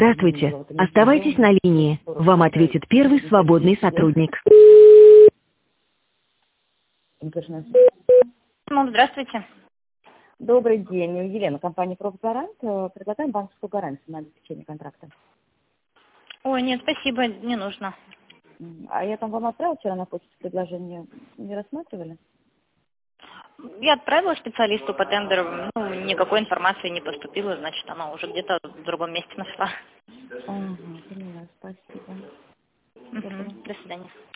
Здравствуйте. Оставайтесь на линии. Вам ответит первый свободный сотрудник. Здравствуйте. Добрый день, Елена, компания «Профгарант». Предлагаем банковскую гарантию на обеспечение контракта. Ой, нет, спасибо, не нужно. А я там вам отправила вчера на почту предложение, не рассматривали? Я отправила специалисту по тендеру, никакой информации не поступило, значит, она уже где-то в другом месте нашла. Ага, поняла, спасибо. До свидания.